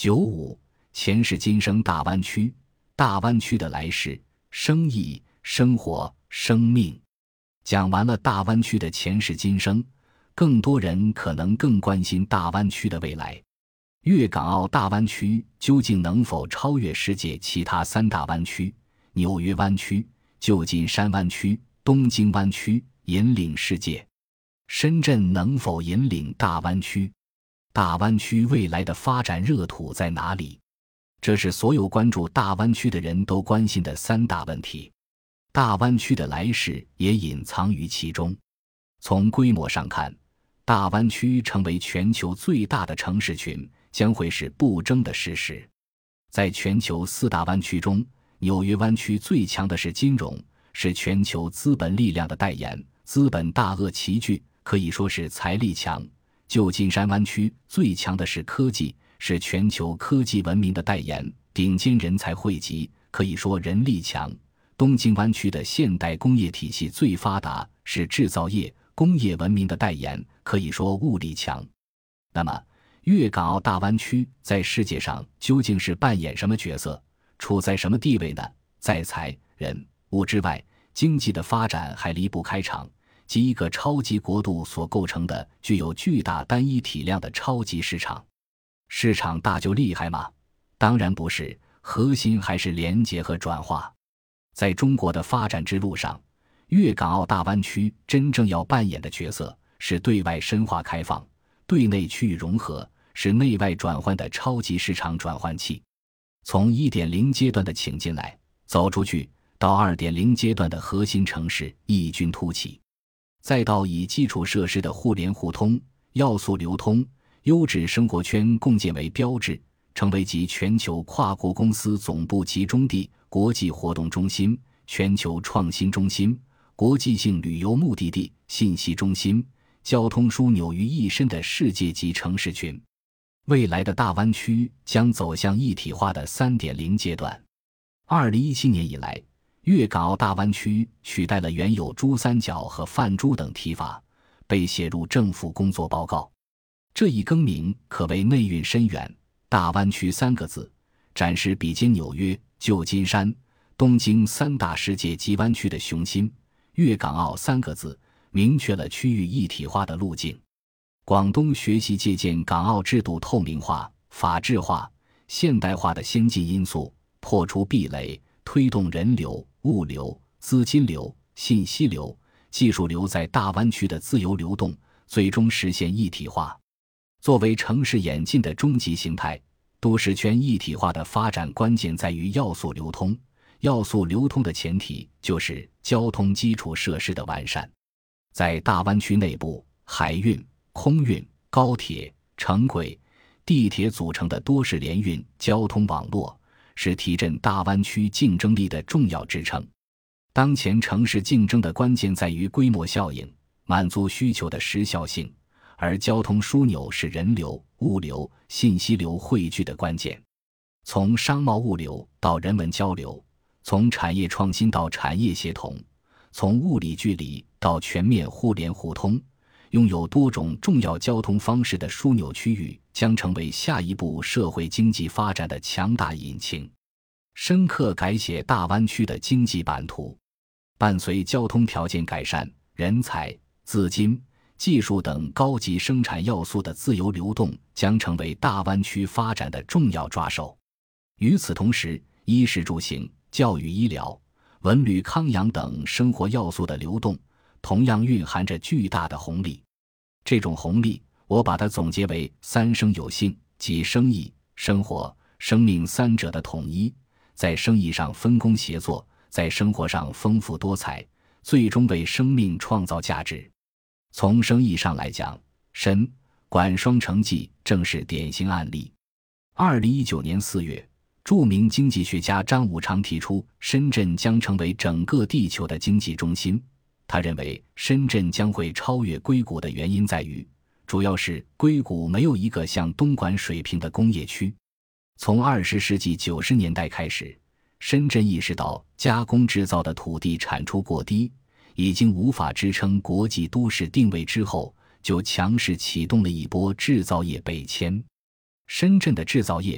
95前世今生大湾区。大湾区的来世、生意、生活、生命。讲完了大湾区的前世今生，更多人可能更关心大湾区的未来。粤港澳大湾区究竟能否超越世界其他3大湾区——纽约湾区、旧金山湾区、东京湾区，引领世界？深圳能否引领大湾区？大湾区未来的发展热土在哪里？这是所有关注大湾区的人都关心的3大问题。大湾区的来世也隐藏于其中。从规模上看，大湾区成为全球最大的城市群将会是不争的事实。在全球4大湾区中，纽约湾区最强的是金融，是全球资本力量的代言，资本大鳄齐聚，可以说是财力强。旧金山湾区最强的是科技，是全球科技文明的代言，顶尖人才汇集，可以说人力强。东京湾区的现代工业体系最发达，是制造业、工业文明的代言，可以说物力强。那么，粤港澳大湾区在世界上究竟是扮演什么角色，处在什么地位呢？在财、人、物之外，经济的发展还离不开场，即一个超级国度所构成的具有巨大单一体量的超级市场。市场大就厉害吗？当然不是，核心还是连结和转化。在中国的发展之路上，粤港澳大湾区真正要扮演的角色是对外深化开放，对内区域融合，是内外转换的超级市场转换器。从 1.0 阶段的请进来、走出去，到 2.0 阶段的核心城市异军突起，再到以基础设施的互联互通、要素流通、优质生活圈共建为标志，成为集全球跨国公司总部集中地、国际活动中心、全球创新中心、国际性旅游目的地、信息中心、交通枢纽于一身的世界级城市群。未来的大湾区将走向一体化的 3.0 阶段。2017年以来，粤港澳大湾区取代了原有珠三角和泛珠等提法，被写入政府工作报告。这一更名可谓内蕴深远，大湾区3个字展示比肩纽约、旧金山、东京3大世界级湾区的雄心，粤港澳3个字明确了区域一体化的路径。广东学习借鉴港澳制度透明化、法治化、现代化的先进因素，破除壁垒，推动人流、物流、资金流、信息流、技术流在大湾区的自由流动，最终实现一体化。作为城市演进的终极形态，都市圈一体化的发展关键在于要素流通。要素流通的前提就是交通基础设施的完善。在大湾区内部，海运、空运、高铁、城轨、地铁组成的多式联运交通网络，是提振大湾区竞争力的重要支撑。当前城市竞争的关键在于规模效应，满足需求的时效性，而交通枢纽是人流、物流、信息流汇聚的关键。从商贸物流到人文交流，从产业创新到产业协同，从物理距离到全面互联互通，拥有多种重要交通方式的枢纽区域将成为下一步社会经济发展的强大引擎，深刻改写大湾区的经济版图。伴随交通条件改善，人才、资金、技术等高级生产要素的自由流动将成为大湾区发展的重要抓手。与此同时，衣食住行、教育医疗、文旅康养等生活要素的流动同样蕴含着巨大的红利。这种红利我把它总结为3生有幸，即生意、生活、生命3者的统一，在生意上分工协作，在生活上丰富多彩，最终为生命创造价值。从生意上来讲，深莞双城记正是典型案例。2019年4月，著名经济学家张五常提出，深圳将成为整个地球的经济中心。他认为深圳将会超越硅谷的原因在于，主要是硅谷没有一个像东莞水平的工业区。从20世纪90年代开始，深圳意识到加工制造的土地产出过低，已经无法支撑国际都市定位之后，就强势启动了一波制造业北迁。深圳的制造业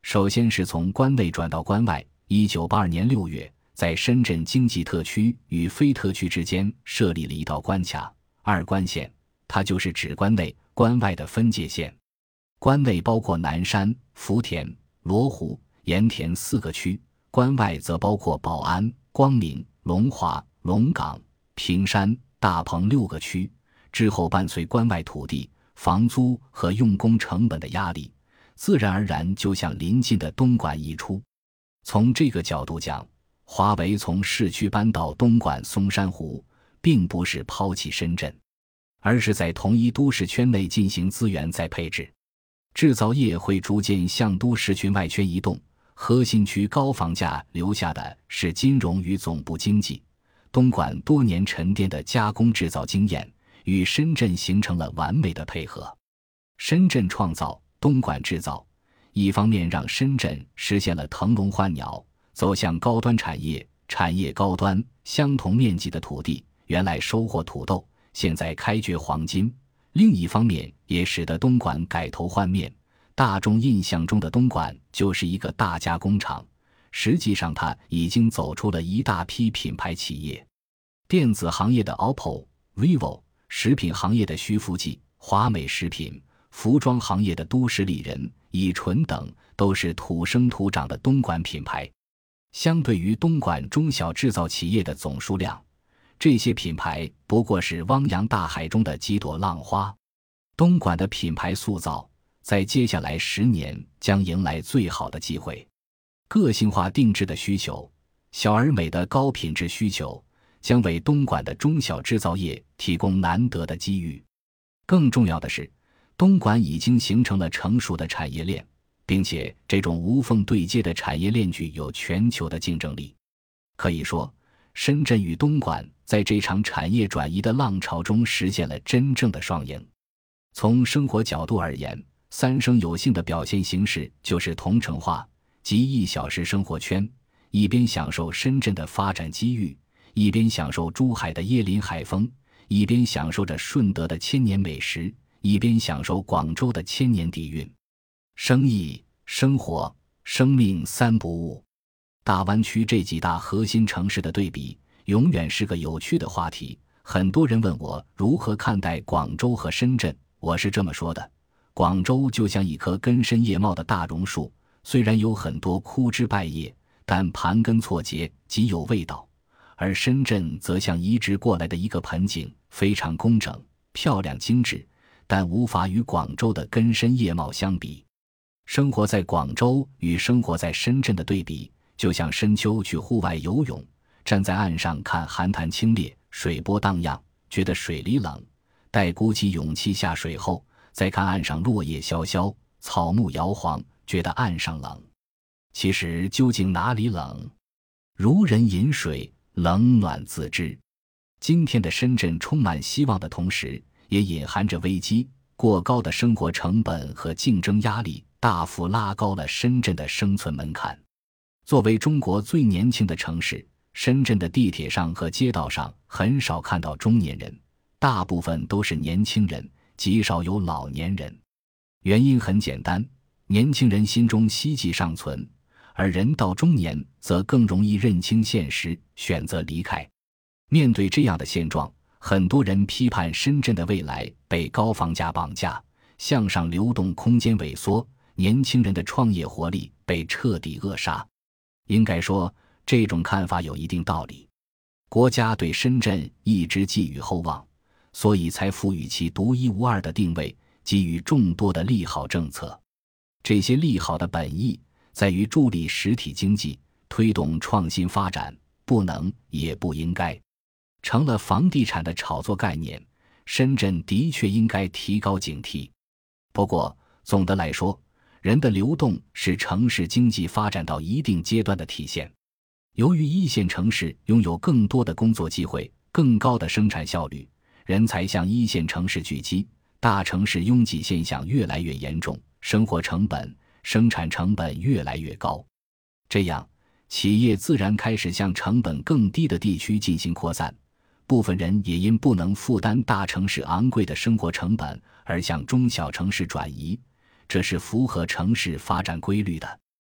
首先是从关内转到关外。1982年6月，在深圳经济特区与非特区之间设立了一道关卡——二关线，它就是指关内、关外的分界线。关内包括南山、福田、罗湖、盐田4个区，关外则包括宝安、光明、龙华、龙岗、平山、大鹏6个区。之后伴随关外土地、房租和用工成本的压力，自然而然就向邻近的东莞移出。从这个角度讲，华为从市区搬到东莞松山湖，并不是抛弃深圳，而是在同一都市圈内进行资源再配置。制造业会逐渐向都市群外圈移动，核心区高房价留下的是金融与总部经济。东莞多年沉淀的加工制造经验与深圳形成了完美的配合。深圳创造，东莞制造，一方面让深圳实现了腾笼换鸟，走向高端产业，产业高端，相同面积的土地，原来收获土豆，现在开掘黄金；另一方面也使得东莞改头换面，大众印象中的东莞就是一个大加工厂，实际上它已经走出了一大批品牌企业。电子行业的 OPPO、vivo， 食品行业的徐福记、华美食品，服装行业的都市丽人、以纯等，都是土生土长的东莞品牌。相对于东莞中小制造企业的总数量，这些品牌不过是汪洋大海中的几朵浪花。东莞的品牌塑造，在接下来10年将迎来最好的机会。个性化定制的需求，小而美的高品质需求，将为东莞的中小制造业提供难得的机遇。更重要的是，东莞已经形成了成熟的产业链，并且这种无缝对接的产业链具有全球的竞争力。可以说，深圳与东莞在这场产业转移的浪潮中实现了真正的双赢。从生活角度而言，三生有幸的表现形式就是同城化，即1小时生活圈，一边享受深圳的发展机遇，一边享受珠海的椰林海风，一边享受着顺德的千年美食，一边享受广州的千年底蕴。生意、生活、生命三不误。大湾区这几大核心城市的对比，永远是个有趣的话题。很多人问我如何看待广州和深圳，我是这么说的：广州就像一棵根深叶茂的大榕树，虽然有很多枯枝败叶，但盘根错节，极有味道；而深圳则像移植过来的一个盆景，非常工整、漂亮、精致，但无法与广州的根深叶茂相比。生活在广州与生活在深圳的对比，就像深秋去户外游泳，站在岸上看寒潭清冽，水波荡漾，觉得水里冷；待鼓起勇气下水后，再看岸上落叶萧萧，草木摇晃，觉得岸上冷。其实究竟哪里冷？如人饮水，冷暖自知。今天的深圳充满希望的同时，也隐含着危机。过高的生活成本和竞争压力大幅拉高了深圳的生存门槛。作为中国最年轻的城市，深圳的地铁上和街道上很少看到中年人，大部分都是年轻人，极少有老年人。原因很简单，年轻人心中希冀尚存，而人到中年则更容易认清现实，选择离开。面对这样的现状，很多人批判深圳的未来被高房价绑架，向上流动空间萎缩，年轻人的创业活力被彻底扼杀。应该说，这种看法有一定道理。国家对深圳一直寄予厚望，所以才赋予其独一无二的定位，给予众多的利好政策。这些利好的本意在于助力实体经济，推动创新发展，不能也不应该成了房地产的炒作概念，深圳的确应该提高警惕。不过，总的来说，人的流动是城市经济发展到一定阶段的体现。由于一线城市拥有更多的工作机会，更高的生产效率，人才向一线城市聚集，大城市拥挤现象越来越严重，生活成本、生产成本越来越高。这样，企业自然开始向成本更低的地区进行扩散。部分人也因不能负担大城市昂贵的生活成本而向中小城市转移，这是符合城市发展规律的。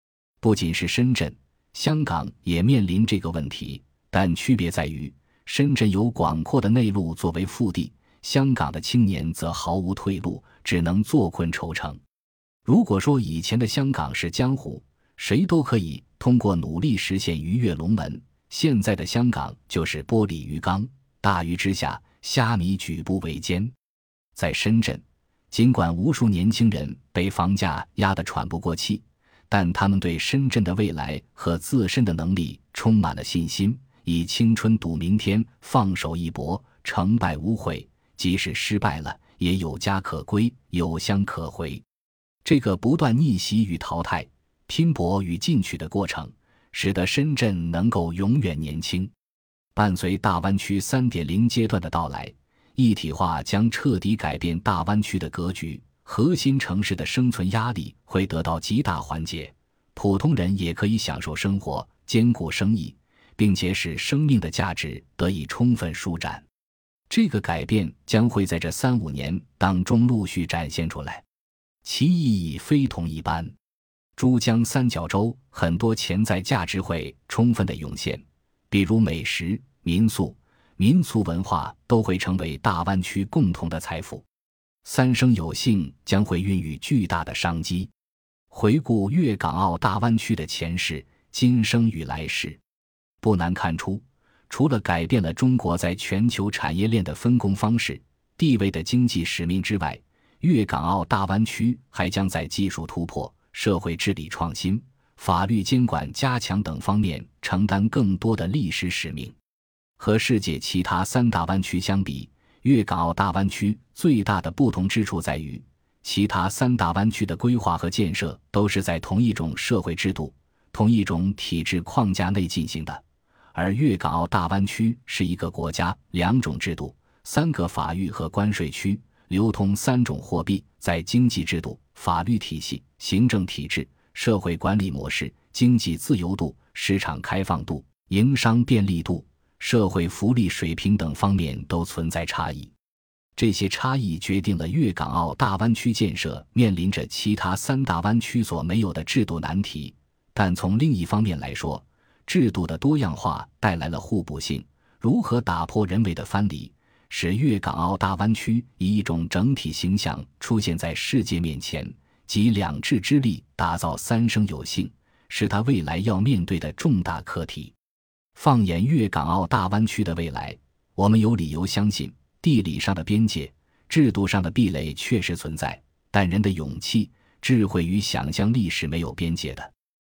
不仅是深圳，香港也面临这个问题，但区别在于，深圳有广阔的内陆作为腹地，香港的青年则毫无退路，只能坐困愁城。如果说以前的香港是江湖，谁都可以通过努力实现鱼跃龙门，现在的香港就是玻璃鱼缸，大鱼之下，虾米举步维艰。在深圳，尽管无数年轻人被房价压得喘不过气，但他们对深圳的未来和自身的能力充满了信心，以青春赌明天，放手一搏，成败无悔，即使失败了，也有家可归，有乡可回。这个不断逆袭与淘汰，拼搏与进取的过程，使得深圳能够永远年轻。伴随大湾区 3.0 阶段的到来，一体化将彻底改变大湾区的格局，核心城市的生存压力会得到极大缓解，普通人也可以享受生活，兼顾生意，并且使生命的价值得以充分舒展。这个改变将会在这3-5年当中陆续展现出来，其意义非同一般。珠江三角洲很多潜在价值会充分地涌现，比如美食、民宿、民族文化都会成为大湾区共同的财富。三生有幸将会孕育巨大的商机。回顾粤港澳大湾区的前世、今生与来世，不难看出，除了改变了中国在全球产业链的分工方式、地位的经济使命之外，粤港澳大湾区还将在技术突破、社会治理创新、法律监管加强等方面承担更多的历史使命。和世界其他3大湾区相比，粤港澳大湾区最大的不同之处在于，其他3大湾区的规划和建设都是在同一种社会制度、同一种体制框架内进行的，而粤港澳大湾区是一个国家、2种制度、3个法律和关税区，流通3种货币，在经济制度、法律体系、行政体制、社会管理模式、经济自由度、市场开放度、营商便利度、社会福利水平等方面都存在差异。这些差异决定了粤港澳大湾区建设面临着其他3大湾区所没有的制度难题，但从另一方面来说，制度的多样化带来了互补性。如何打破人为的藩篱，使粤港澳大湾区以一种整体形象出现在世界面前，集2制之力打造三生有幸，是他未来要面对的重大课题。放眼粤港澳大湾区的未来，我们有理由相信，地理上的边界、制度上的壁垒确实存在，但人的勇气、智慧与想象力是没有边界的。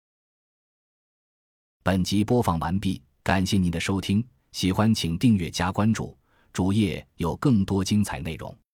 本集播放完毕，感谢您的收听，喜欢请订阅加关注，主页有更多精彩内容。